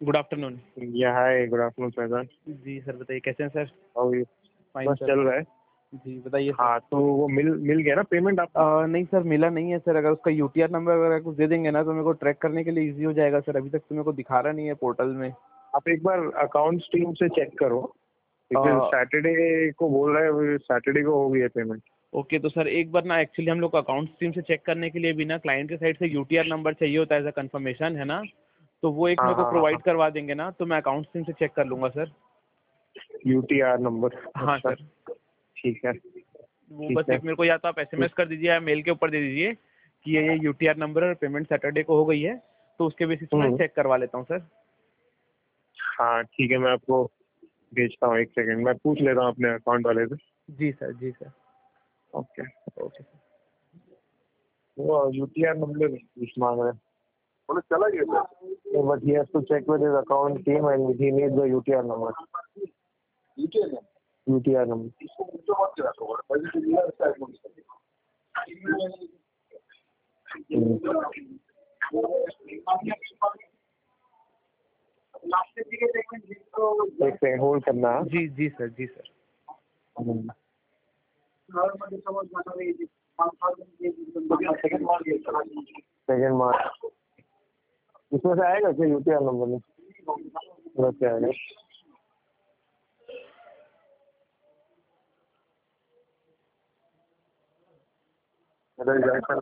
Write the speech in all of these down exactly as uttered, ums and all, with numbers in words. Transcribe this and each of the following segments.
Good afternoon. Yeah hi, good afternoon Faizan. जी sir, बताइए कैसे हैं सर? How you? फाइन बस सर। चल रहा है। जी बताइए सर। हाँ, तो वो मिल मिल गया ना पेमेंट आपको? अ, नहीं सर, मिला नहीं है सर। अगर उसका यूटीआर नंबर वगैरह कुछ दे देंगे ना तो मेरे को ट्रैक करने के लिए इजी हो जाएगा सर। अभी तक तो मेरे को दिखा रहा नहीं है पोर्टल में। आप एक बार अकाउंट्स टीम से चेक करो, क्योंकि अ, सैटरडे को बोल रहा है, सैटरडे को हो गई है पेमेंट। ओके, तो सर एक बार ना एक्चुअली हम लोग अकाउंट्स टीम से चेक करने के लिए भी ना क्लाइंट के साइड से यूटीआर नंबर चाहिए होता है एज अ कंफर्मेशन, है ना? तो वो एक हाँ मेरे को हाँ हाँ हाँ, प्रोवाइड करवा देंगे ना तो मैं अकाउंट्स टीम से चेक कर लूंगा सर। UTR number. हाँ अच्छा, सर। ठीक है। वो ठीक बस है। एक मेरे को या तो आप एसएमएस कर दीजिए या मेल के ऊपर दे दीजिए कि ये ये यूटीआर नंबर और पेमेंट सैटरडे को हो गई है, तो उसके बेसिस पे मैं हम्म, चेक करवा लेता हूँ सर। हाँ ठीक है, मैं आपको भेजता हूँ। एक सेकंड, मैं पूछ लेता हूँ अपने अकाउंट वाले से। जी सर, जी सर। ओके। Okay sir. वो यूटीआर नंबर कुछ मांग रहे हैं। बोले चला गया sir, but he has to check with his account team and he needs the UTR number. UTR number. एक सेकंड होल्ड करना है। जी जी सर, जी सर। हम्म। सेकंड मार्च इसमें से आएगा क्या यूटीआर नंबर में? वैसे आएगा। अरे जाएगा।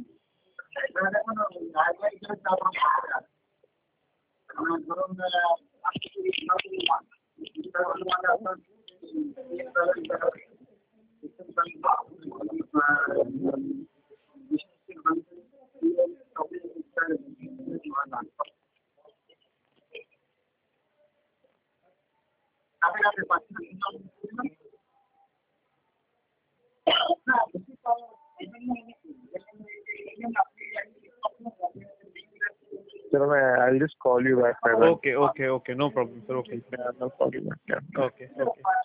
चलो, मैं I just call you back. Okay okay okay, no problem sir. Okay I'll call you back. Yeah. Okay okay.